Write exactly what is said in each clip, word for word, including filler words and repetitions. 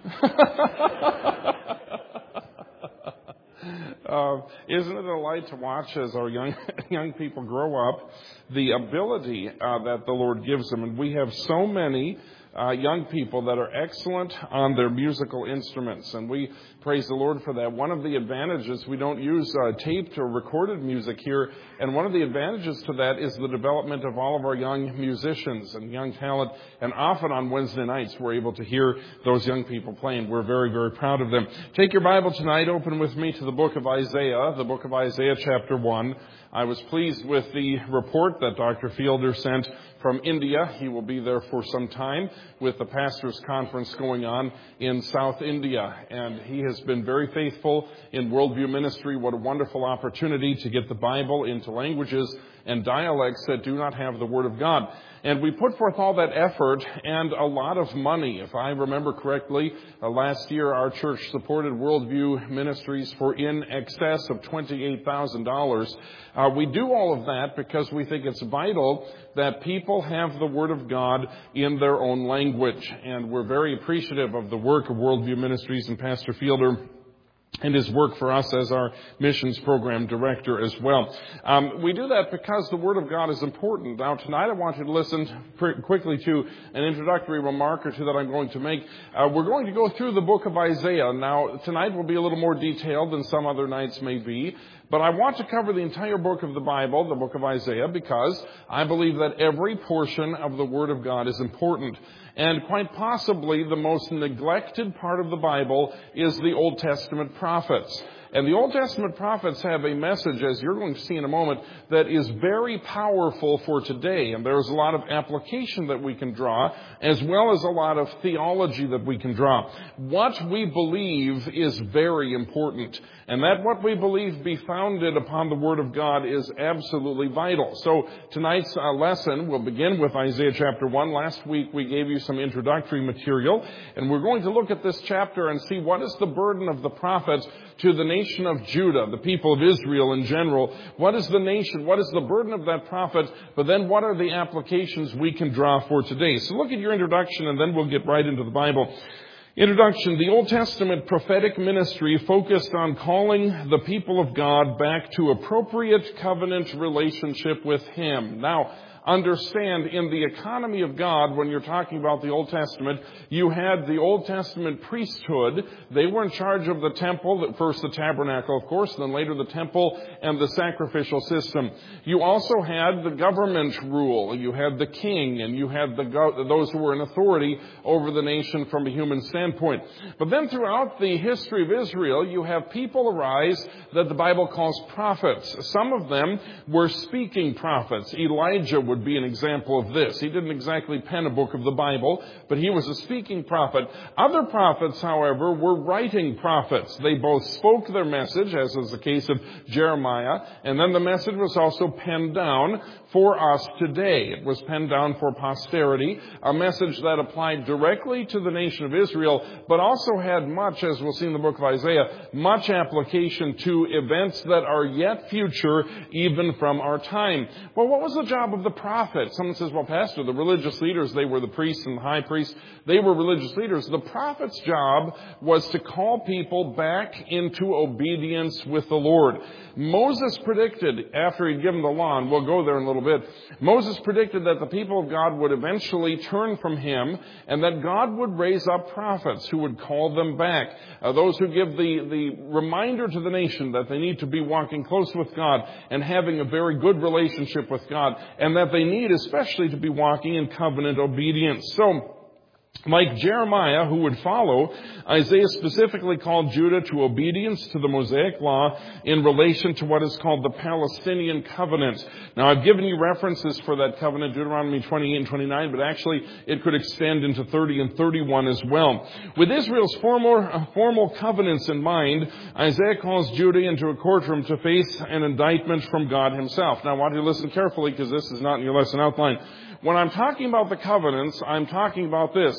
Uh, isn't it a delight to watch as our young young people grow up, the ability uh, that the Lord gives them? And we have so many uh, young people that are excellent on their musical instruments, and we praise the Lord for that. One of the advantages, we don't use uh, taped or recorded music here, and one of the advantages to that is the development of all of our young musicians and young talent, and often on Wednesday nights we're able to hear those young people playing. We're very, very proud of them. Take your Bible tonight, open with me to the book of Isaiah, the book of Isaiah chapter one. I was pleased with the report that Doctor Fielder sent from India. He will be there for some time with the pastors' conference going on in South India. And he has been very faithful in Worldview Ministry. What a wonderful opportunity to get the Bible into languages and dialects that do not have the Word of God. And we put forth all that effort and a lot of money. If I remember correctly, uh, last year our church supported Worldview Ministries for in excess of twenty-eight thousand dollars. Uh, we do all of that because we think it's vital that people have the Word of God in their own language. And we're very appreciative of the work of Worldview Ministries and Pastor Fielder and his work for us as our missions program director as well. Um, we do that because the Word of God is important. Now, tonight I want you to listen pretty quickly to an introductory remark or two that I'm going to make. Uh, we're going to go through the book of Isaiah. Now, tonight will be a little more detailed than some other nights may be. But I want to cover the entire book of the Bible, the book of Isaiah, because I believe that every portion of the Word of God is important. And quite possibly the most neglected part of the Bible is the Old Testament prophets. And the Old Testament prophets have a message, as you're going to see in a moment, that is very powerful for today. And there's a lot of application that we can draw, as well as a lot of theology that we can draw. What we believe is very important. And that what we believe be founded upon the Word of God is absolutely vital. So tonight's uh, lesson will begin with Isaiah chapter one. Last week we gave you some introductory material. And we're going to look at this chapter and see what is the burden of the prophets to the nation of Judah, the people of Israel in general. What is the nation? What is the burden of that prophet? But then what are the applications we can draw for today? So look at your introduction and then we'll get right into the Bible. Introduction. The Old Testament prophetic ministry focused on calling the people of God back to appropriate covenant relationship with Him. Now, understand, in the economy of God, when you're talking about the Old Testament, you had the Old Testament priesthood. They were in charge of the temple, first the tabernacle, of course, then later the temple and the sacrificial system. You also had the government rule. You had the king, and you had the go- those who were in authority over the nation from a human standpoint. But then throughout the history of Israel, you have people arise that the Bible calls prophets. Some of them were speaking prophets. Elijah would be an example of this. He didn't exactly pen a book of the Bible, but he was a speaking prophet. Other prophets, however, were writing prophets. They both spoke their message, as is the case of Jeremiah, and then the message was also penned down for us today. It was penned down for posterity, a message that applied directly to the nation of Israel, but also had much, as we'll see in the book of Isaiah, much application to events that are yet future, even from our time. Well, what was the job of the prophet? Someone says, well, Pastor, the religious leaders, they were the priests and the high priests. They were religious leaders. The prophet's job was to call people back into obedience with the Lord. Moses predicted, after he'd given the law, and we'll go there in a little bit, Moses predicted that the people of God would eventually turn from him and that God would raise up prophets who would call them back. Uh, those who give the, the reminder to the nation that they need to be walking close with God and having a very good relationship with God, and that they need especially to be walking in covenant obedience. So, like Jeremiah, who would follow, Isaiah specifically called Judah to obedience to the Mosaic law in relation to what is called the Palestinian covenant. Now, I've given you references for that covenant, Deuteronomy twenty-eight and twenty-nine, but actually it could extend into thirty and thirty-one as well. With Israel's formal, formal covenants in mind, Isaiah calls Judah into a courtroom to face an indictment from God Himself. Now, I want you to listen carefully because this is not in your lesson outline. When I'm talking about the covenants, I'm talking about this.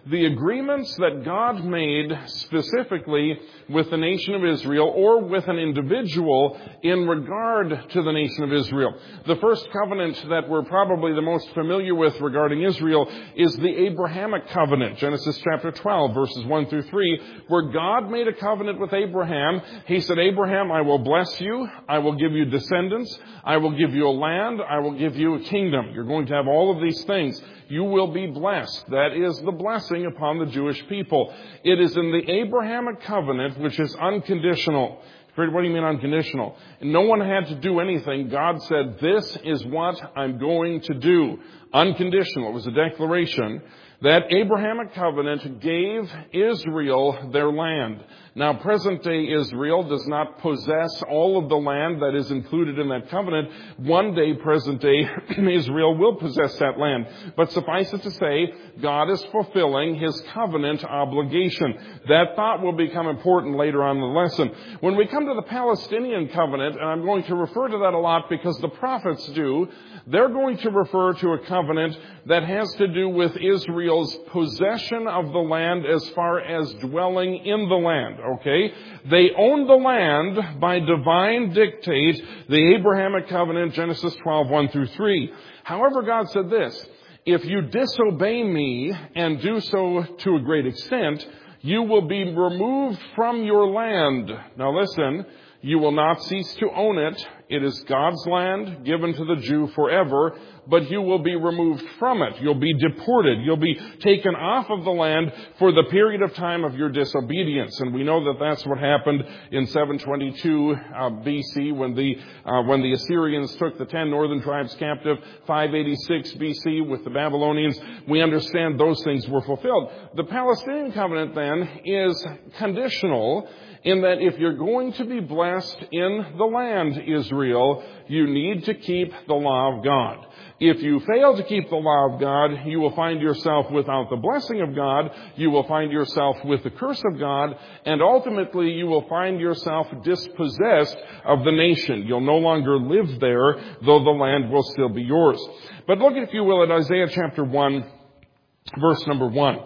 the agreements that God made specifically with the nation of Israel or with an individual in regard to the nation of Israel. The first covenant that we're probably the most familiar with regarding Israel is the Abrahamic covenant, Genesis chapter twelve, verses one through three, where God made a covenant with Abraham. He said, Abraham, I will bless you, I will give you descendants, I will give you a land, I will give you a kingdom. You're going to have all of these things. You will be blessed. That is the blessing upon the Jewish people. It is in the Abrahamic covenant, which is unconditional. What do you mean unconditional? No one had to do anything. God said, this is what I'm going to do. Unconditional. It was a declaration. That Abrahamic covenant gave Israel their land. Now, present-day Israel does not possess all of the land that is included in that covenant. One day, present-day Israel will possess that land. But suffice it to say, God is fulfilling His covenant obligation. That thought will become important later on in the lesson. When we come to the Palestinian covenant, and I'm going to refer to that a lot because the prophets do, they're going to refer to a covenant that has to do with Israel's possession of the land as far as dwelling in the land, okay? They own the land by divine dictate, the Abrahamic covenant, Genesis twelve, one through three. However, God said this, if you disobey me and do so to a great extent, you will be removed from your land. Now listen, you will not cease to own it. It is God's land given to the Jew forever, but you will be removed from it. You'll be deported. You'll be taken off of the land for the period of time of your disobedience. And we know that that's what happened in seven twenty-two uh, B C when the uh, when the Assyrians took the ten northern tribes captive, five eighty-six B C with the Babylonians. We understand those things were fulfilled. The Palestinian covenant then is conditional in that if you're going to be blessed in the land, Israel, you need to keep the law of God. If you fail to keep the law of God, you will find yourself without the blessing of God, you will find yourself with the curse of God, and ultimately you will find yourself dispossessed of the nation. You'll no longer live there, though the land will still be yours. But look, if you will, at Isaiah chapter one, verse number one.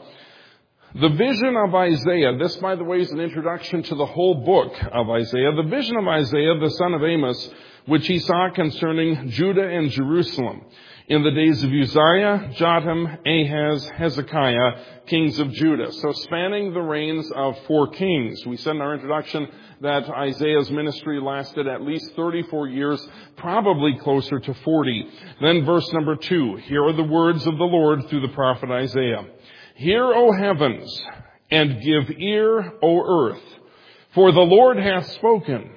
The vision of Isaiah, this, by the way, is an introduction to the whole book of Isaiah. The vision of Isaiah, the son of Amos, which he saw concerning Judah and Jerusalem in the days of Uzziah, Jotham, Ahaz, Hezekiah, kings of Judah. So spanning the reigns of four kings. We said in our introduction that Isaiah's ministry lasted at least thirty-four years, probably closer to forty. Then verse number two. Here are the words of the Lord through the prophet Isaiah. Hear, O heavens, and give ear, O earth, for the Lord hath spoken.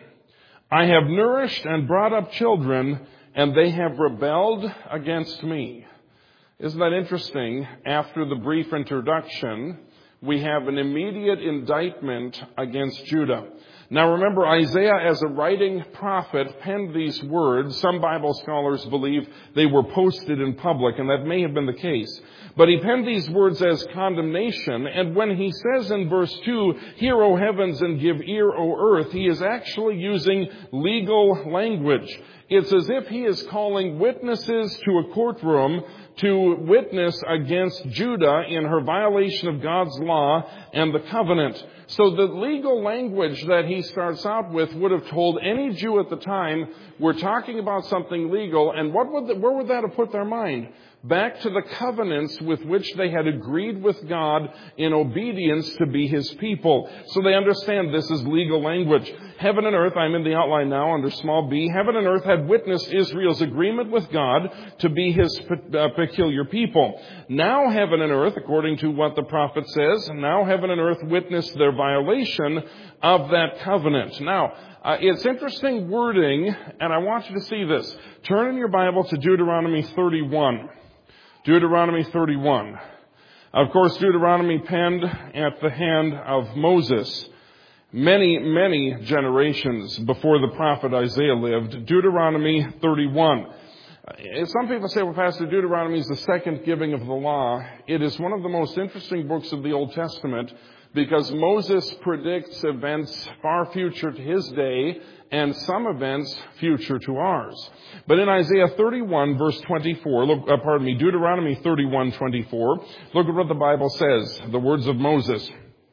I have nourished and brought up children, and they have rebelled against me. Isn't that interesting? After the brief introduction, we have an immediate indictment against Judah. Now remember, Isaiah, as a writing prophet, penned these words. Some Bible scholars believe they were posted in public, and that may have been the case. But he penned these words as condemnation, and when he says in verse two, hear, O heavens, and give ear, O earth, he is actually using legal language. It's as if he is calling witnesses to a courtroom to witness against Judah in her violation of God's law and the covenant. So the legal language that he starts out with would have told any Jew at the time, we're talking about something legal, and what would the, where would that have put their mind? Back to the covenants with which they had agreed with God in obedience to be His people. So they understand this is legal language. Heaven and earth, I'm in the outline now under small b, heaven and earth had witnessed Israel's agreement with God to be His uh, peculiar people. Now heaven and earth, according to what the prophet says, now heaven and earth witness their violation of that covenant. Now, uh, it's interesting wording, and I want you to see this. Turn in your Bible to Deuteronomy thirty-one. Deuteronomy thirty-one. Of course, Deuteronomy penned at the hand of Moses many, many generations before the prophet Isaiah lived. Deuteronomy thirty-one. Uh, some people say, well, Pastor, Deuteronomy is the second giving of the law. It is one of the most interesting books of the Old Testament because Moses predicts events far future to his day and some events future to ours. But in Isaiah thirty-one, verse twenty-four, look, uh, pardon me, Deuteronomy thirty-one, twenty-four, look at what the Bible says, the words of Moses.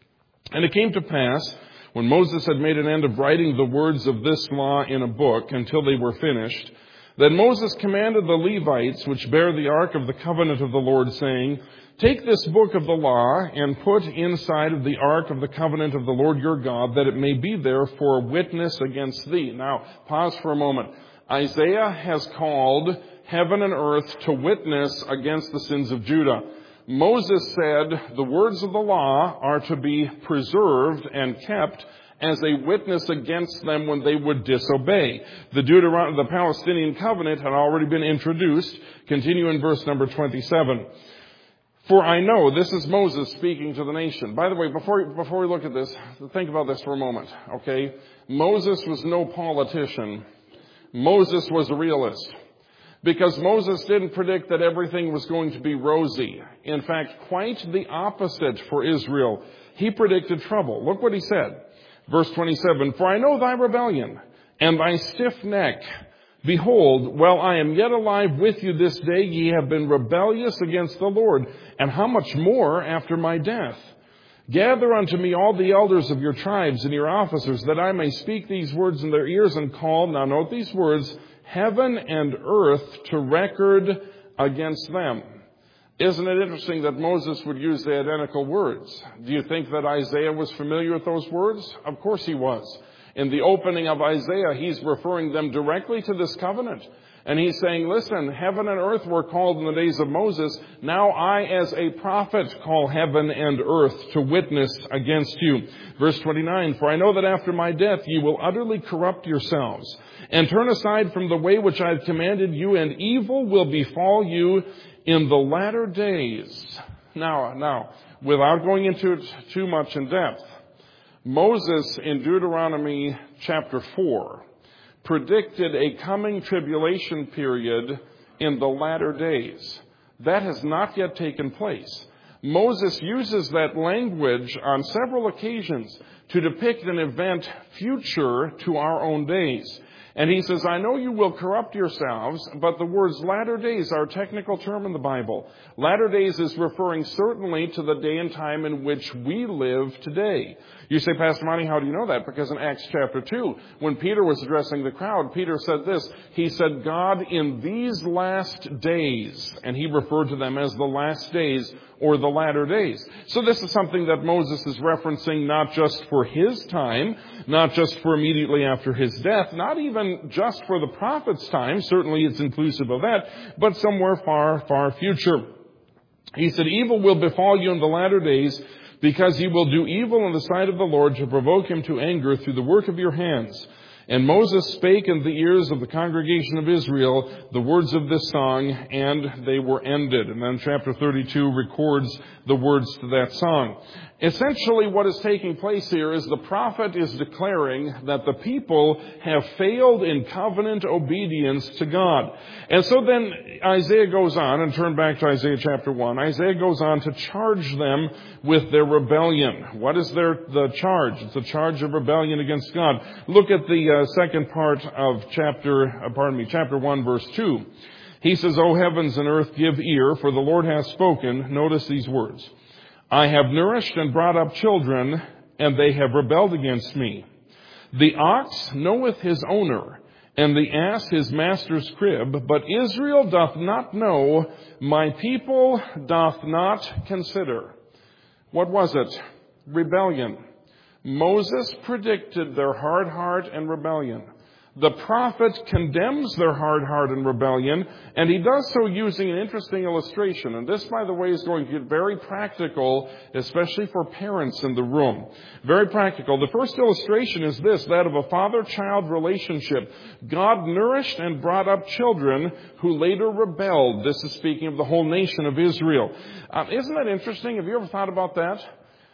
And it came to pass, when Moses had made an end of writing the words of this law in a book until they were finished, that Moses commanded the Levites, which bear the ark of the covenant of the Lord, saying, take this book of the law and put inside of the ark of the covenant of the Lord your God, that it may be there for a witness against thee. Now, pause for a moment. Isaiah has called heaven and earth to witness against the sins of Judah. Moses said the words of the law are to be preserved and kept as a witness against them when they would disobey. The Deuteron- the Palestinian covenant had already been introduced. Continue in verse number twenty-seven. For I know, this is Moses speaking to the nation. By the way, before, before we look at this, think about this for a moment, okay? Moses was no politician. Moses was a realist. Because Moses didn't predict that everything was going to be rosy. In fact, quite the opposite for Israel. He predicted trouble. Look what he said. Verse twenty-seven, for I know thy rebellion and thy stiff neck. Behold, while I am yet alive with you this day, ye have been rebellious against the Lord. And how much more after my death? Gather unto me all the elders of your tribes and your officers, that I may speak these words in their ears and call, now note these words, heaven and earth to record against them. Isn't it interesting that Moses would use the identical words? Do you think that Isaiah was familiar with those words? Of course he was. In the opening of Isaiah, he's referring them directly to this covenant. And he's saying, listen, heaven and earth were called in the days of Moses. Now I, as a prophet, call heaven and earth to witness against you. Verse twenty-nine, for I know that after my death ye will utterly corrupt yourselves, and turn aside from the way which I have commanded you, and evil will befall you in the latter days. Now, now, without going into it too much in depth, Moses in Deuteronomy chapter four predicted a coming tribulation period in the latter days. That has not yet taken place. Moses uses that language on several occasions to depict an event future to our own days. And he says, I know you will corrupt yourselves, but the words latter days are a technical term in the Bible. Latter days is referring certainly to the day and time in which we live today. You say, Pastor Monty, how do you know that? Because in Acts chapter two, when Peter was addressing the crowd, Peter said this. He said, God, in these last days, and he referred to them as the last days or the latter days. So this is something that Moses is referencing not just for his time, not just for immediately after his death, not even just for the prophet's time. Certainly it's inclusive of that, but somewhere far, far future. He said, evil will befall you in the latter days, because ye will do evil in the sight of the Lord to provoke him to anger through the work of your hands. And Moses spake in the ears of the congregation of Israel the words of this song, and they were ended. And then chapter thirty-two records the words to that song. Essentially what is taking place here is the prophet is declaring that the people have failed in covenant obedience to God. And so then Isaiah goes on, and turn back to Isaiah chapter one. Isaiah goes on to charge them with their rebellion. What is their the charge? It's a charge of rebellion against God. Look at the uh, second part of chapter, uh, pardon me, chapter one, verse two. He says, O heavens and earth, give ear, for the Lord hath spoken. Notice these words. I have nourished and brought up children, and they have rebelled against me. The ox knoweth his owner, and the ass his master's crib, but Israel doth not know, my people doth not consider. What was it? Rebellion. Moses predicted their hard heart and rebellion. The prophet condemns their hard heart and rebellion, and he does so using an interesting illustration. And this, by the way, is going to get very practical, especially for parents in the room. Very practical. The first illustration is this, that of a father-child relationship. God nourished and brought up children who later rebelled. This is speaking of the whole nation of Israel. Um, isn't that interesting? Have you ever thought about that?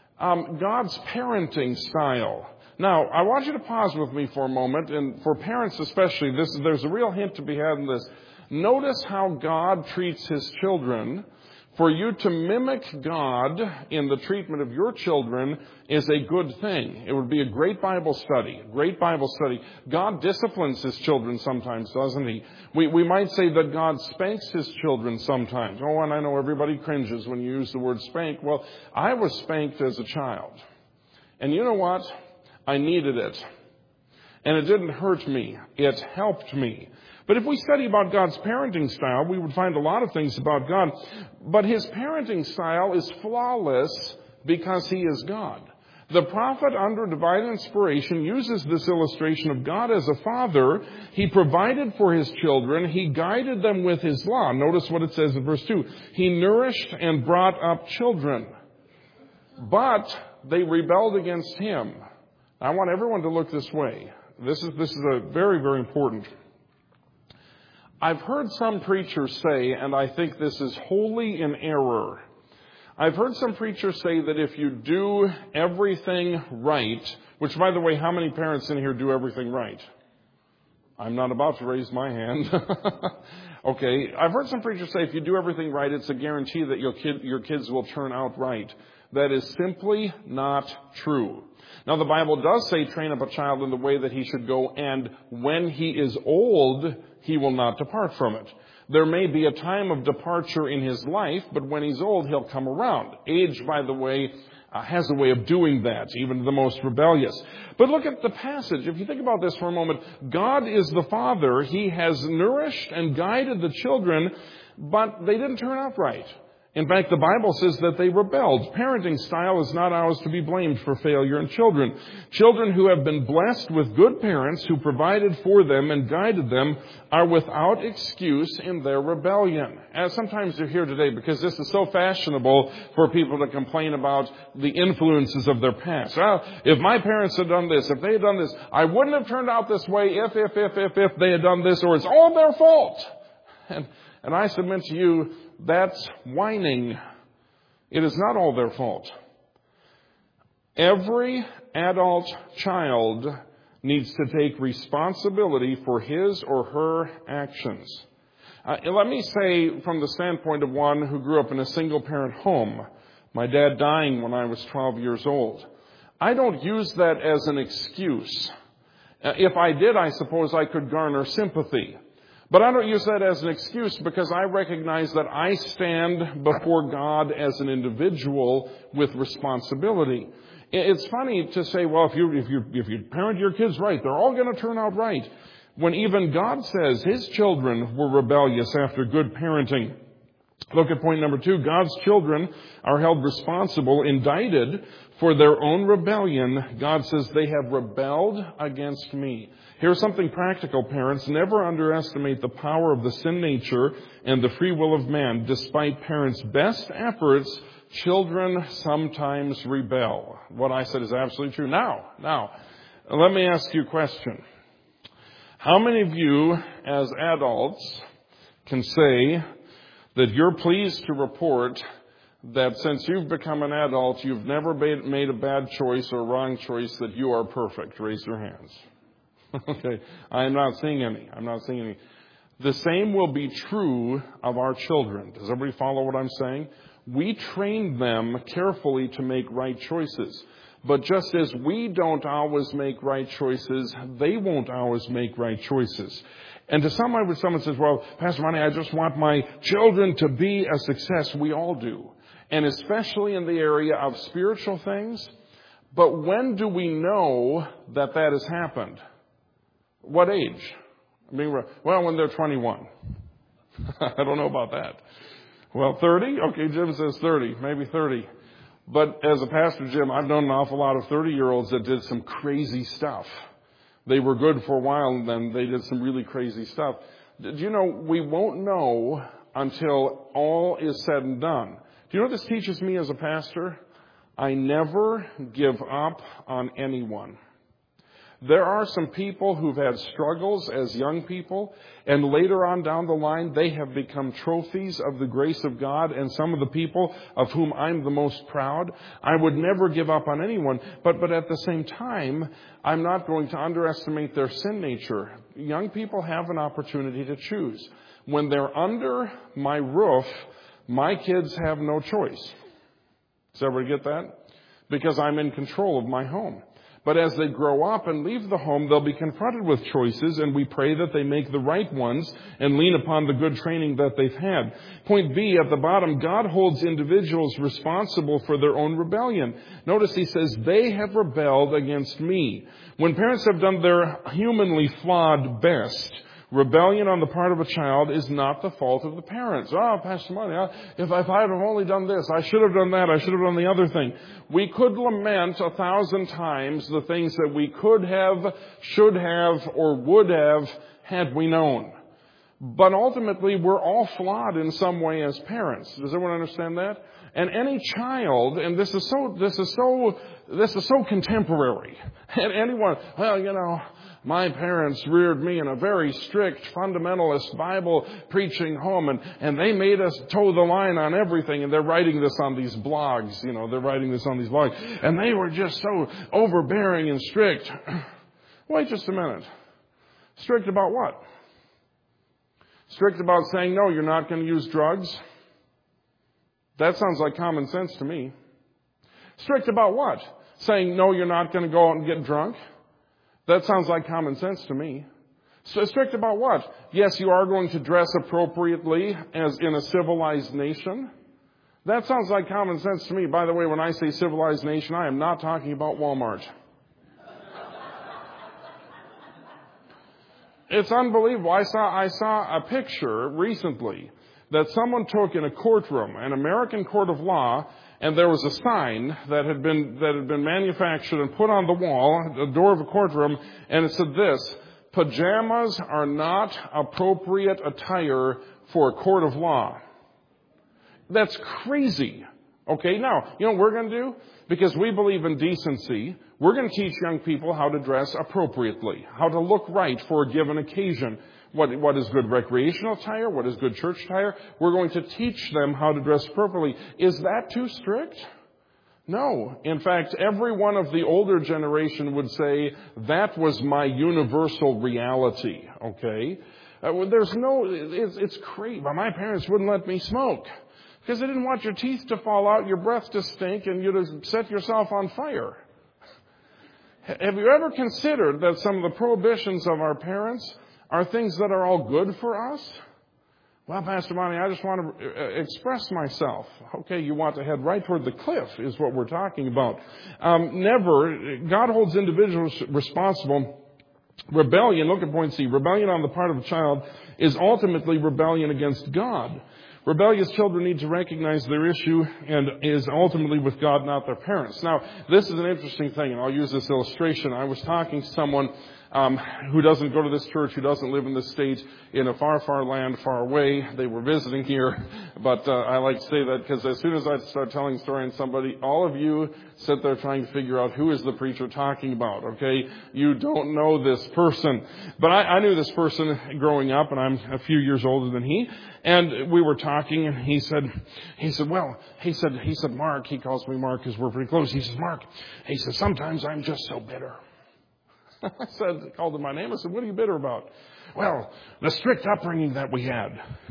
Um, God's parenting style. Now, I want you to pause with me for a moment, and for parents especially, this, there's a real hint to be had in this. Notice how God treats His children. For you to mimic God in the treatment of your children is a good thing. It would be a great Bible study, great Bible study. God disciplines His children sometimes, doesn't He? We, we might say that God spanks His children sometimes. Oh, and I know everybody cringes when you use the word spank. Well, I was spanked as a child. And you know what? I needed it. And it didn't hurt me. It helped me. But if we study about God's parenting style, we would find a lot of things about God. But His parenting style is flawless because He is God. The prophet, under divine inspiration, uses this illustration of God as a father. He provided for His children. He guided them with His law. Notice what it says in verse two. He nourished and brought up children, but they rebelled against Him. I want everyone to look this way. This is, this is a very, very important. I've heard some preachers say, and I think this is wholly in error, I've heard some preachers say that if you do everything right, which, by the way, how many parents in here do everything right? I'm not about to raise my hand. Okay, I've heard some preachers say if you do everything right, it's a guarantee that your kid, your kids will turn out right. That is simply not true. Now, the Bible does say, train up a child in the way that he should go, and when he is old, he will not depart from it. There may be a time of departure in his life, but when he's old, he'll come around. Age, by the way, uh, has a way of doing that, even the most rebellious. But look at the passage. If you think about this for a moment, God is the Father. He has nourished and guided the children, but they didn't turn out right. In fact, the Bible says that they rebelled. Parenting style is not ours to be blamed for failure in children. Children who have been blessed with good parents who provided for them and guided them are without excuse in their rebellion. And sometimes you're here today because this is so fashionable for people to complain about the influences of their past. Well, if my parents had done this, if they had done this, I wouldn't have turned out this way if, if, if, if, if they had done this, or it's all their fault. And, and I submit to you, that's whining. It is not all their fault. Every adult child needs to take responsibility for his or her actions. Uh, let me say, from the standpoint of one who grew up in a single-parent home, my dad dying when I was twelve years old, I don't use that as an excuse. Uh, if I did, I suppose I could garner sympathy. But I don't use that as an excuse because I recognize that I stand before God as an individual with responsibility. It's funny to say, well, if you, if you, if you parent your kids right, they're all going to turn out right. When even God says His children were rebellious after good parenting. Look at point number two. God's children are held responsible, indicted for their own rebellion. God says they have rebelled against me. Here's something practical, parents. Never underestimate the power of the sin nature and the free will of man. Despite parents' best efforts, children sometimes rebel. What I said is absolutely true. Now, now, let me ask you a question. How many of you as adults can say that you're pleased to report that since you've become an adult, you've never made a bad choice or wrong choice, that you are perfect? Raise your hands. Okay, I'm not seeing any. I'm not seeing any. The same will be true of our children. Does everybody follow what I'm saying? We train them carefully to make right choices. But just as we don't always make right choices, they won't always make right choices. And to some, when someone says, well, Pastor Ronnie, I just want my children to be a success. We all do. And especially in the area of spiritual things. But when do we know that that has happened? What age? I mean, well, when they're twenty-one. I don't know about that. Well, thirty? Okay, Jim says thirty, maybe thirty. But as a pastor, Jim, I've known an awful lot of thirty-year-olds that did some crazy stuff. They were good for a while, and then they did some really crazy stuff. Do you know, we won't know until all is said and done. Do you know what this teaches me as a pastor? I never give up on anyone. There are some people who've had struggles as young people, and later on down the line, they have become trophies of the grace of God, and some of the people of whom I'm the most proud. I would never give up on anyone, but, but at the same time, I'm not going to underestimate their sin nature. Young people have an opportunity to choose. when they're under my roof, my kids have no choice. Does everybody get that? Because I'm in control of my home. But as they grow up and leave the home, they'll be confronted with choices, and we pray that they make the right ones and lean upon the good training that they've had. Point B, at the bottom, God holds individuals responsible for their own rebellion. Notice he says, they have rebelled against me. When parents have done their humanly flawed best, rebellion on the part of a child is not the fault of the parents. Oh, Pastor Monty, if I had only done this, I should have done that, I should have done the other thing. We could lament a thousand times the things that we could have, should have, or would have had we known. But ultimately, we're all flawed in some way as parents. Does everyone understand that? And any child, and this is so, this is so, this is so contemporary. And anyone, well, you know, my parents reared me in a very strict, fundamentalist, Bible-preaching home, and, and they made us toe the line on everything, and they're writing this on these blogs, you know, they're writing this on these blogs, and they were just so overbearing and strict. Wait just a minute. Strict about what? Strict about saying, no, you're not going to use drugs? That sounds like common sense to me. Strict about what? Saying, no, you're not going to go out and get drunk? That sounds like common sense to me. So strict about what? Yes, you are going to dress appropriately as in a civilized nation. That sounds like common sense to me. By the way, when I say civilized nation, I am not talking about Walmart. It's unbelievable. I saw, I saw a picture recently that someone took in a courtroom, an American court of law, and there was a sign that had been that had been manufactured and put on the wall, the door of a courtroom, and it said this: pajamas are not appropriate attire for a court of law. That's crazy. Okay, now, you know what we're going to do? Because we believe in decency, we're going to teach young people how to dress appropriately, how to look right for a given occasion. What, what is good recreational attire? What is good church attire? We're going to teach them how to dress appropriately. Is that too strict? No. In fact, every one of the older generation would say, that was my universal reality. Okay? Uh, there's no, it's, it's crazy. My parents wouldn't let me smoke because they didn't want your teeth to fall out, your breath to stink, and you to set yourself on fire. Have you ever considered that some of the prohibitions of our parents are things that are all good for us? Well, Pastor Monty, I just want to express myself. Okay, you want to head right toward the cliff is what we're talking about. Um, never. God holds individuals responsible. Rebellion, look at point C. Rebellion on the part of a child is ultimately rebellion against God. Rebellious children need to recognize their issue and is ultimately with God, not their parents. Now, this is an interesting thing, and I'll use this illustration. I was talking to someone um, who doesn't go to this church, who doesn't live in this state, in a far, far land, far away. They were visiting here, but uh, I like to say that because as soon as I start telling a story and somebody, all of you sit there trying to figure out who is the preacher talking about, okay? You don't know this person. But I, I knew this person growing up, and I'm a few years older than he. And we were talking, and he said, he said, well, he said, he said, Mark, he calls me Mark because we're pretty close. He says, Mark, he says, sometimes I'm just so bitter. I said, I called him my name. I said, what are you bitter about? Well, the strict upbringing that we had.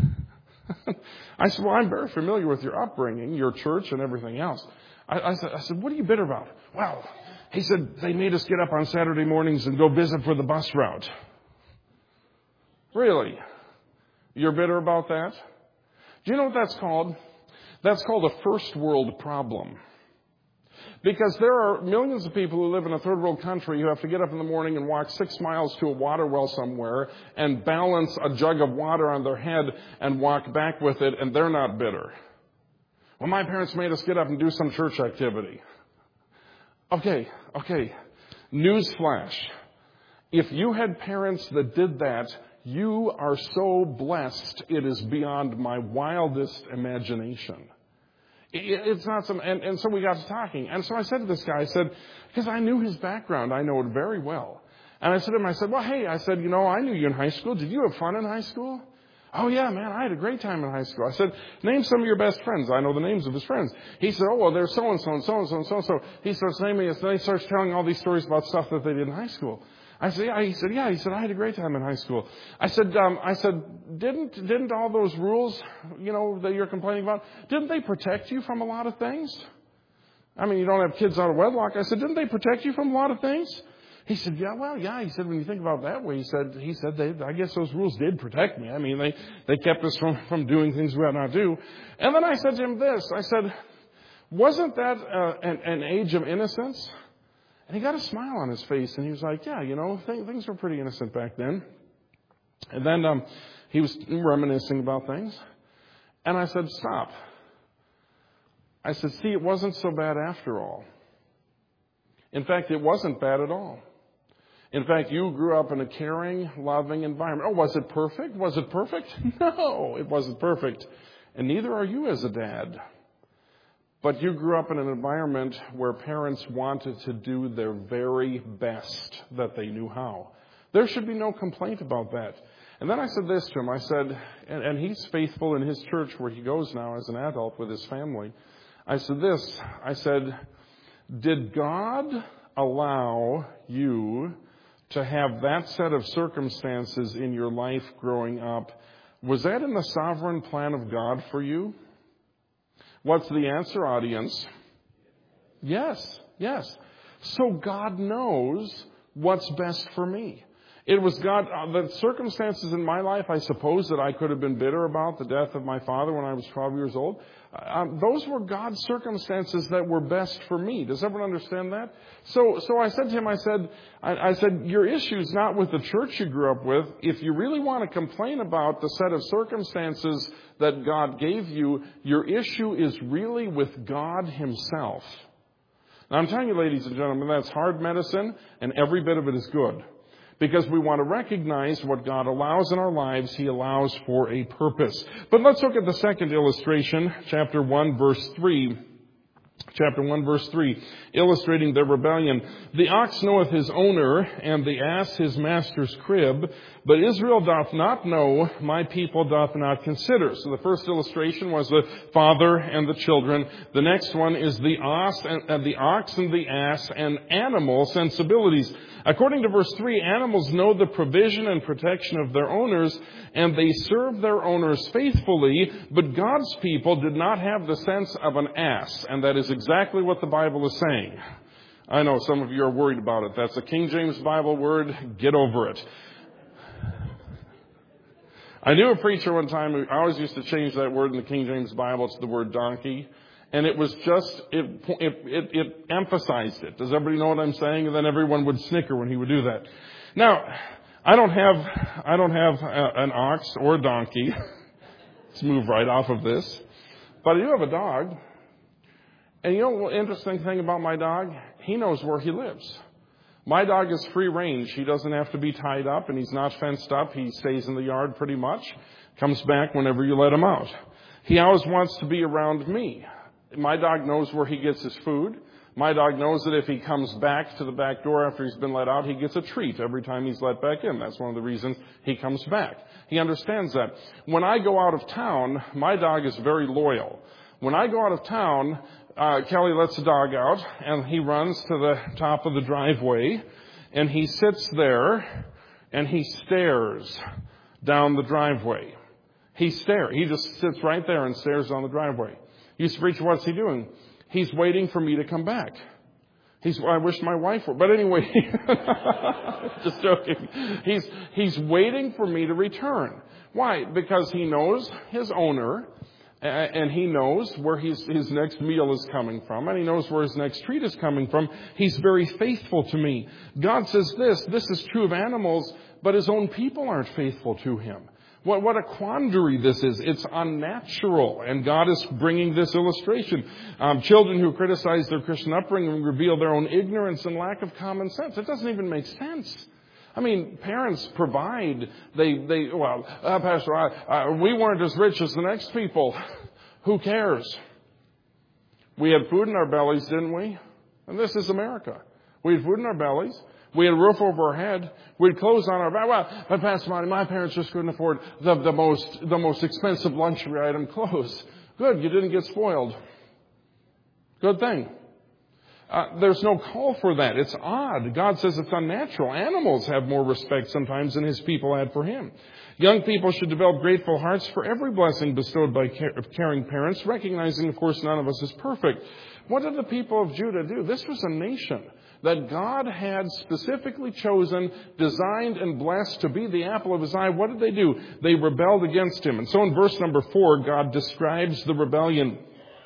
I said, well, I'm very familiar with your upbringing, your church, and everything else. I, I said, I said, what are you bitter about? Well, he said, they made us get up on Saturday mornings and go visit for the bus route. Really? You're bitter about that? Do you know what that's called? That's called a first world problem. Because there are millions of people who live in a third world country who have to get up in the morning and walk six miles to a water well somewhere and balance a jug of water on their head and walk back with it, and they're not bitter. Well, my parents made us get up and do some church activity. Okay, okay. Newsflash. If you had parents that did that, you are so blessed, it is beyond my wildest imagination. It's not some, and, and so we got to talking. And so I said to this guy, I said, because I knew his background, I know it very well. And I said to him, I said, well, hey, I said, you know, I knew you in high school. Did you have fun in high school? Oh, yeah, man, I had a great time in high school. I said, name some of your best friends. I know the names of his friends. He said, oh, well, there's so-and-so and so-and-so and so-and-so. He starts naming us, and he starts telling all these stories about stuff that they did in high school. I said, yeah. He said, yeah. He said, I had a great time in high school. I said, um, I said, didn't, didn't all those rules, you know, that you're complaining about, didn't they protect you from a lot of things? I mean, you don't have kids out of wedlock. I said, didn't they protect you from a lot of things? He said, yeah, well, yeah. He said, when you think about it that way, he said, he said, they, I guess those rules did protect me. I mean, they, they kept us from, from doing things we ought not do. And then I said to him this, I said, wasn't that uh, an, an age of innocence? And he got a smile on his face, and he was like, yeah, you know, th- things were pretty innocent back then. And then um, he was reminiscing about things. And I said, stop. I said, see, it wasn't so bad after all. In fact, it wasn't bad at all. In fact, you grew up in a caring, loving environment. Oh, was it perfect? Was it perfect? No, it wasn't perfect. And neither are you as a dad. But you grew up in an environment where parents wanted to do their very best that they knew how. There should be no complaint about that. And then I said this to him. I said, and, and he's faithful in his church where he goes now as an adult with his family. I said this. I said, did God allow you to have that set of circumstances in your life growing up? Was that in the sovereign plan of God for you? What's the answer, audience? Yes, yes. So God knows what's best for me. It was God, uh, the circumstances in my life, I suppose that I could have been bitter about the death of my father when I was twelve years old. Um, those were God's circumstances that were best for me. Does everyone understand that? So, so I said to him, I said, I, I said, your issue is not with the church you grew up with. If you really want to complain about the set of circumstances that God gave you, your issue is really with God Himself. Now, I'm telling you, ladies and gentlemen, that's hard medicine, and every bit of it is good. Because we want to recognize what God allows in our lives, He allows for a purpose. But let's look at the second illustration, chapter one, verse three. Chapter one, verse three, illustrating their rebellion. The ox knoweth his owner, and the ass his master's crib, but Israel doth not know, my people doth not consider. So the first illustration was the father and the children. The next one is the ox and, and the ox and the ass and animal sensibilities. According to verse three, animals know the provision and protection of their owners, and they serve their owners faithfully, but God's people did not have the sense of an ass, and that is exactly what the Bible is saying. I know some of you are worried about it. That's a King James Bible word. Get over it. I knew a preacher one time who always used to change that word in the King James Bible to the word donkey. And it was just, it, it, it, it emphasized it. Does everybody know what I'm saying? And then everyone would snicker when he would do that. Now, I don't have, I don't have a, an ox or a donkey. Let's move right off of this. But I do have a dog. And you know the interesting thing about my dog? He knows where he lives. My dog is free range. He doesn't have to be tied up, and he's not fenced up. He stays in the yard pretty much. Comes back whenever you let him out. He always wants to be around me. My dog knows where he gets his food. My dog knows that if he comes back to the back door after he's been let out, he gets a treat every time he's let back in. That's one of the reasons he comes back. He understands that. When I go out of town, my dog is very loyal. When I go out of town, uh, Kelly lets the dog out, and he runs to the top of the driveway, and he sits there, and he stares down the driveway. He stares. He just sits right there and stares down the driveway. You say, preacher, what's he doing? He's waiting for me to come back. He's, I wish my wife were. But anyway, just joking. He's, he's waiting for me to return. Why? Because he knows his owner, and he knows where his, his next meal is coming from, and he knows where his next treat is coming from. He's very faithful to me. God says this, this is true of animals, but His own people aren't faithful to Him. What, what a quandary this is. It's unnatural. And God is bringing this illustration. Um, children who criticize their Christian upbringing reveal their own ignorance and lack of common sense. It doesn't even make sense. I mean, parents provide. They, they well, uh, Pastor, I, uh, we weren't as rich as the next people. Who cares? We had food in our bellies, didn't we? And this is America. We had food in our bellies. We had a roof over our head. We had clothes on our back. Well, but Pastor Monty, my parents just couldn't afford the, the most the most expensive luxury item, clothes. Good, you didn't get spoiled. Good thing. Uh, there's no call for that. It's odd. God says it's unnatural. Animals have more respect sometimes than his people had for him. Young people should develop grateful hearts for every blessing bestowed by caring parents, recognizing, of course, none of us is perfect. What did the people of Judah do? This was a nation that God had specifically chosen, designed, and blessed to be the apple of his eye. What did they do? They rebelled against him. And so in verse number four, God describes the rebellion.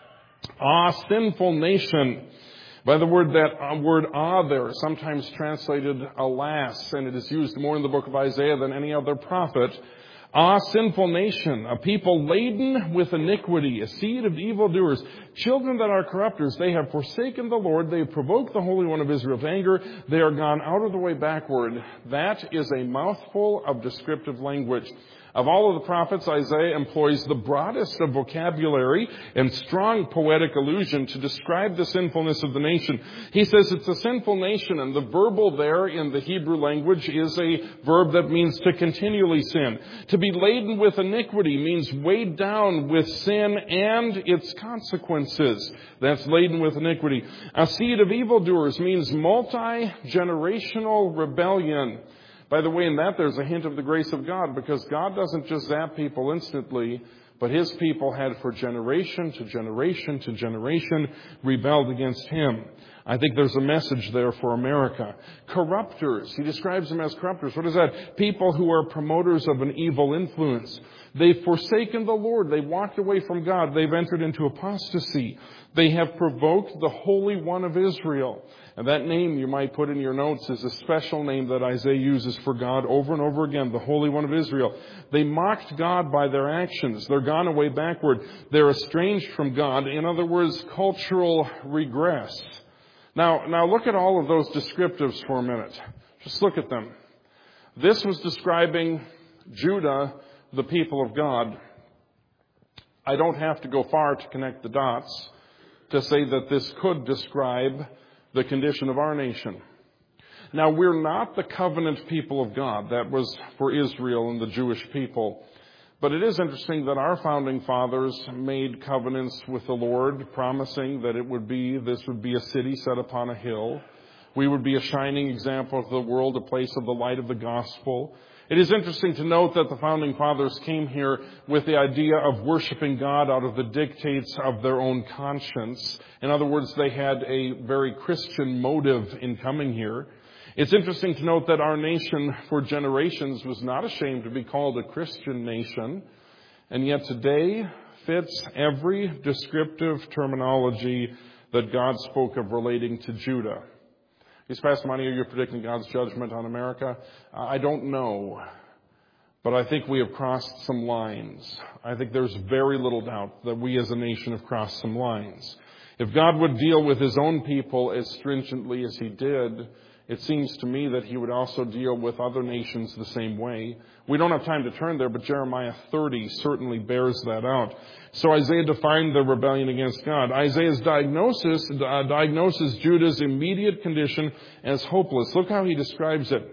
Ah, sinful nation. By the word that word ah there, sometimes translated alas, and it is used more in the book of Isaiah than any other prophet. Ah, sinful nation, a people laden with iniquity, a seed of evildoers, children that are corrupters. They have forsaken the Lord. They have provoked the Holy One of Israel to anger. They are gone out of the way backward. That is a mouthful of descriptive language. Of all of the prophets, Isaiah employs the broadest of vocabulary and strong poetic allusion to describe the sinfulness of the nation. He says it's a sinful nation, and the verbal there in the Hebrew language is a verb that means to continually sin. To be laden with iniquity means weighed down with sin and its consequences. That's laden with iniquity. A seed of evildoers means multi-generational rebellion. By the way, in that there's a hint of the grace of God, because God doesn't just zap people instantly, but his people had for generation to generation to generation rebelled against him. I think there's a message there for America. Corrupters. He describes them as corrupters. What is that? People who are promoters of an evil influence. They've forsaken the Lord. They walked away from God. They've entered into apostasy. They have provoked the Holy One of Israel. And that name you might put in your notes is a special name that Isaiah uses for God over and over again, the Holy One of Israel. They mocked God by their actions. They're gone away backward. They're estranged from God. In other words, cultural regress. Now, now look at all of those descriptives for a minute. Just look at them. This was describing Judah, the people of God. I don't have to go far to connect the dots to say that this could describe the condition of our nation. Now, we're not the covenant people of God. That was for Israel and the Jewish people. But it is interesting that our founding fathers made covenants with the Lord, promising that it would be, this would be a city set upon a hill. We would be a shining example of the world, a place of the light of the gospel. It is interesting to note that the founding fathers came here with the idea of worshiping God out of the dictates of their own conscience. In other words, they had a very Christian motive in coming here. It's interesting to note that our nation for generations was not ashamed to be called a Christian nation, and yet today fits every descriptive terminology that God spoke of relating to Judah. Yes, Pastor Monty, are you predicting God's judgment on America? I don't know, but I think we have crossed some lines. I think there's very little doubt that we as a nation have crossed some lines. If God would deal with his own people as stringently as he did, it seems to me that he would also deal with other nations the same way. We don't have time to turn there, but Jeremiah thirty certainly bears that out. So Isaiah defined the rebellion against God. Isaiah's diagnosis uh, diagnoses Judah's immediate condition as hopeless. Look how he describes it.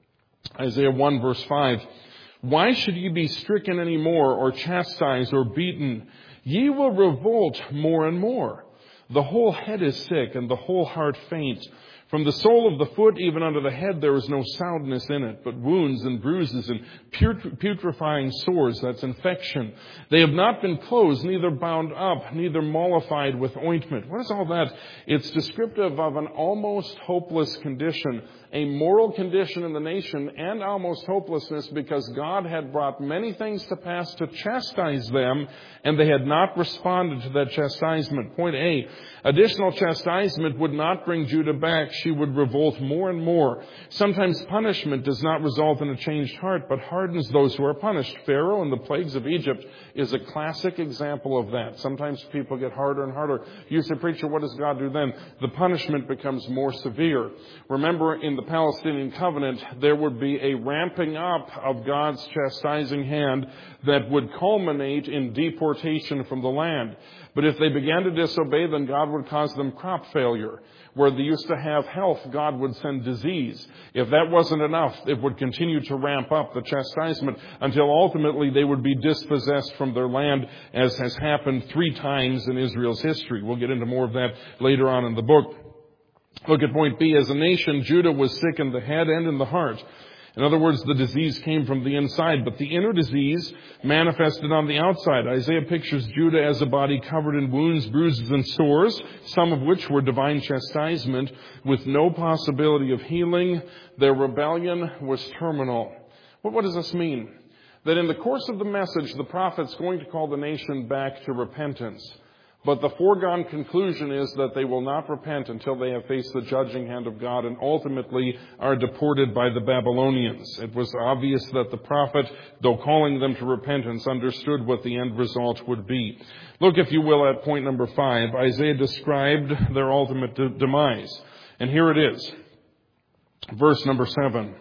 Isaiah one verse five. Why should ye be stricken any more, or chastised, or beaten? Ye will revolt more and more. The whole head is sick, and the whole heart faint. From the sole of the foot even unto the head there is no soundness in it, but wounds and bruises and putrefying sores. That's infection. They have not been closed, neither bound up, neither mollified with ointment. What is all that? It's descriptive of an almost hopeless condition, a moral condition in the nation, and almost hopelessness because God had brought many things to pass to chastise them, and they had not responded to that chastisement. Point A, additional chastisement would not bring Judah back. She would revolt more and more. Sometimes punishment does not result in a changed heart, but hardens those who are punished. Pharaoh and the plagues of Egypt is a classic example of that. Sometimes people get harder and harder. You say, preacher, what does God do then? The punishment becomes more severe. Remember, in the Palestinian covenant, there would be a ramping up of God's chastising hand that would culminate in deportation from the land. But if they began to disobey, then God would cause them crop failure. Where they used to have health, God would send disease. If that wasn't enough, it would continue to ramp up the chastisement until ultimately they would be dispossessed from their land, as has happened three times in Israel's history. We'll get into more of that later on in the book. Look at point B. As a nation, Judah was sick in the head and in the heart. In other words, the disease came from the inside, but the inner disease manifested on the outside. Isaiah pictures Judah as a body covered in wounds, bruises, and sores, some of which were divine chastisement, with no possibility of healing. Their rebellion was terminal. Well, what does this mean? That in the course of the message, the prophet's going to call the nation back to repentance. But the foregone conclusion is that they will not repent until they have faced the judging hand of God and ultimately are deported by the Babylonians. It was obvious that the prophet, though calling them to repentance, understood what the end result would be. Look, if you will, at point number five. Isaiah described their ultimate de- demise. And here it is. Verse number seven.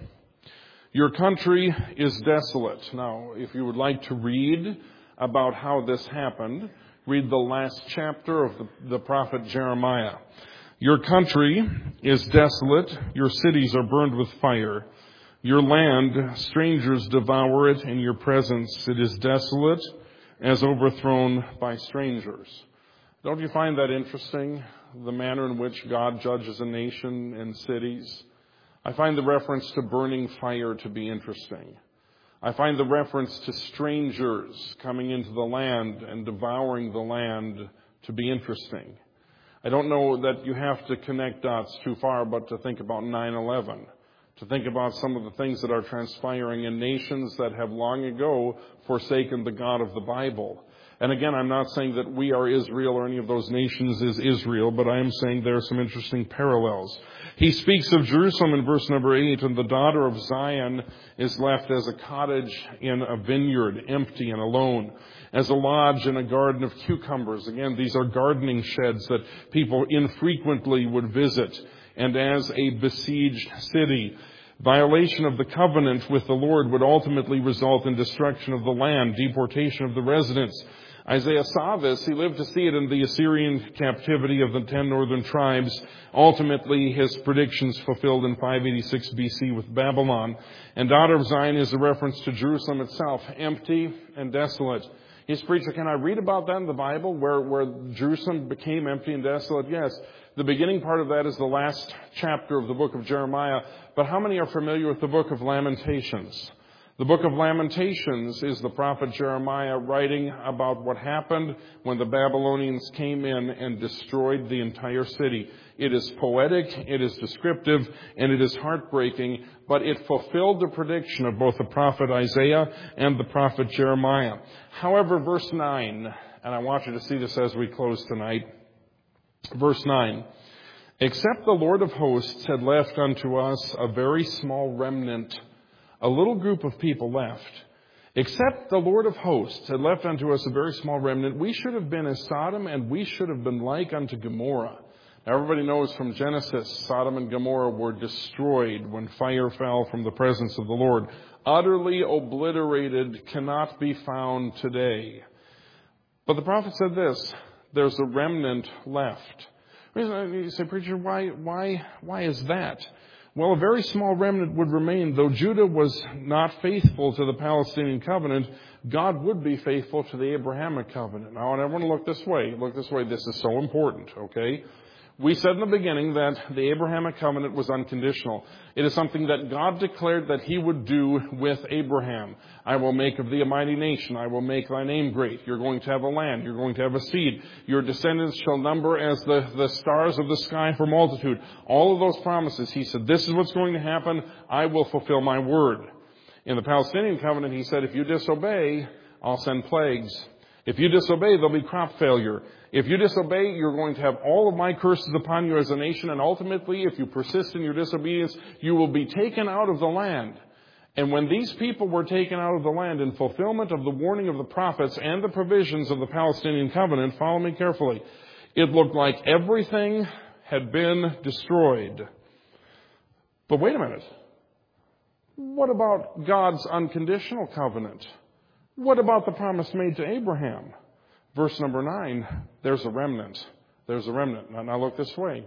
Your country is desolate. Now, if you would like to read about how this happened, read the last chapter of the, the prophet Jeremiah. Your country is desolate. Your cities are burned with fire. Your land, strangers devour it in your presence. It is desolate as overthrown by strangers. Don't you find that interesting? The manner in which God judges a nation and cities. I find the reference to burning fire to be interesting. I find the reference to strangers coming into the land and devouring the land to be interesting. I don't know that you have to connect dots too far, but to think about nine eleven, to think about some of the things that are transpiring in nations that have long ago forsaken the God of the Bible. And again, I'm not saying that we are Israel or any of those nations is Israel, but I am saying there are some interesting parallels. He speaks of Jerusalem in verse number eight, and the daughter of Zion is left as a cottage in a vineyard, empty and alone, as a lodge in a garden of cucumbers. Again, these are gardening sheds that people infrequently would visit, and as a besieged city. Violation of the covenant with the Lord would ultimately result in destruction of the land, deportation of the residents. Isaiah saw this. He lived to see it in the Assyrian captivity of the ten northern tribes. Ultimately, his predictions fulfilled in five eighty-six B C with Babylon. And daughter of Zion is a reference to Jerusalem itself, empty and desolate. He's preacher, can I read about that in the Bible, where, where Jerusalem became empty and desolate? Yes. The beginning part of that is the last chapter of the book of Jeremiah. But how many are familiar with the book of Lamentations? The book of Lamentations is the prophet Jeremiah writing about what happened when the Babylonians came in and destroyed the entire city. It is poetic, it is descriptive, and it is heartbreaking, but it fulfilled the prediction of both the prophet Isaiah and the prophet Jeremiah. However, verse nine, and I want you to see this as we close tonight. Verse nine, except the Lord of hosts had left unto us a very small remnant. A little group of people left. Except the Lord of hosts had left unto us a very small remnant, we should have been as Sodom, and we should have been like unto Gomorrah. Now, everybody knows from Genesis, Sodom and Gomorrah were destroyed when fire fell from the presence of the Lord. Utterly obliterated, cannot be found today. But the prophet said this, there's a remnant left. You say, preacher, why, why, why is that? Well, a very small remnant would remain. Though Judah was not faithful to the Palestinian covenant, God would be faithful to the Abrahamic covenant. Now, and I want to look this way. Look this way. This is so important, okay? We said in the beginning that the Abrahamic covenant was unconditional. It is something that God declared that he would do with Abraham. I will make of thee a mighty nation. I will make thy name great. You're going to have a land. You're going to have a seed. Your descendants shall number as the, the stars of the sky for multitude. All of those promises, he said, this is what's going to happen. I will fulfill my word. In the Palestinian covenant, he said, if you disobey, I'll send plagues. If you disobey, there'll be crop failure. If you disobey, you're going to have all of my curses upon you as a nation. And ultimately, if you persist in your disobedience, you will be taken out of the land. And when these people were taken out of the land in fulfillment of the warning of the prophets and the provisions of the Palestinian covenant, follow me carefully, it looked like everything had been destroyed. But wait a minute. What about God's unconditional covenant? What about the promise made to Abraham? Verse number nine, there's a remnant. There's a remnant. Now, now look this way.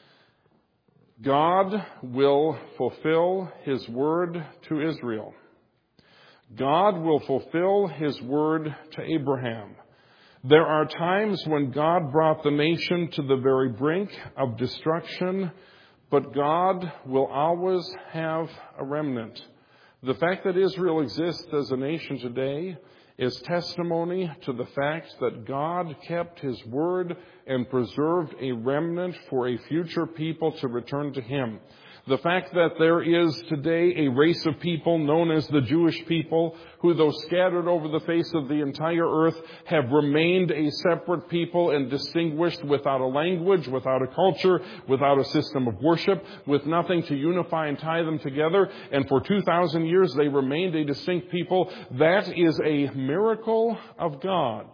God will fulfill his word to Israel. God will fulfill his word to Abraham. There are times when God brought the nation to the very brink of destruction, But God will always have a remnant. The fact that Israel exists as a nation today is testimony to the fact that God kept His word and preserved a remnant for a future people to return to Him. The fact that there is today a race of people known as the Jewish people who, though scattered over the face of the entire earth, have remained a separate people and distinguished without a language, without a culture, without a system of worship, with nothing to unify and tie them together. And for two thousand years they remained a distinct people. That is a miracle of God.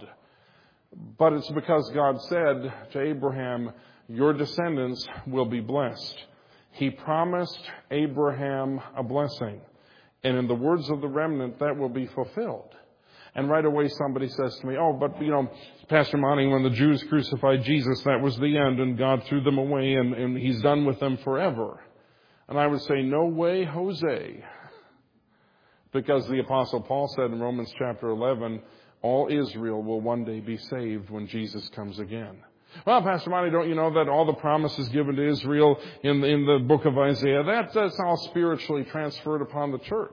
But it's because God said to Abraham, your descendants will be blessed. He promised Abraham a blessing. And in the words of the remnant, that will be fulfilled. And right away somebody says to me, oh, but, you know, Pastor Monty, when the Jews crucified Jesus, that was the end, and God threw them away, and, and He's done with them forever. And I would say, no way, Jose. Because the Apostle Paul said in Romans chapter eleven, all Israel will one day be saved when Jesus comes again. Well, Pastor Monty, don't you know that all the promises given to Israel in the, in the book of Isaiah, that, that's all spiritually transferred upon the church?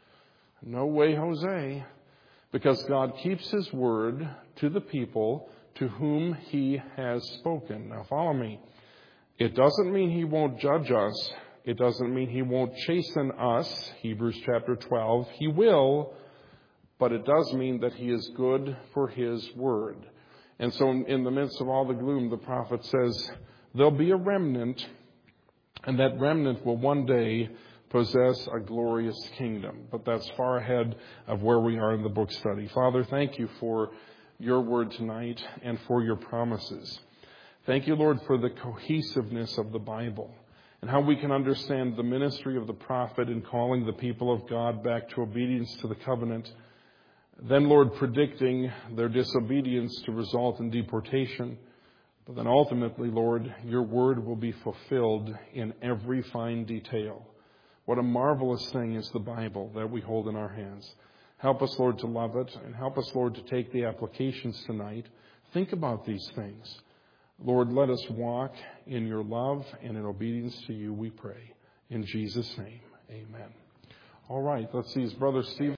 No way, Jose. Because God keeps His word to the people to whom He has spoken. Now follow me. It doesn't mean He won't judge us. It doesn't mean He won't chasten us. Hebrews chapter twelve. He will. But it does mean that He is good for His word. And so in the midst of all the gloom, the prophet says, there'll be a remnant, and that remnant will one day possess a glorious kingdom. But that's far ahead of where we are in the book study. Father, thank You for Your word tonight and for Your promises. Thank You, Lord, for the cohesiveness of the Bible and how we can understand the ministry of the prophet in calling the people of God back to obedience to the covenant. Then, Lord, predicting their disobedience to result in deportation. But then ultimately, Lord, Your word will be fulfilled in every fine detail. What a marvelous thing is the Bible that we hold in our hands. Help us, Lord, to love it, and help us, Lord, to take the applications tonight. Think about these things. Lord, let us walk in Your love and in obedience to You, we pray. In Jesus' name, amen. All right, let's see. Is Brother Steve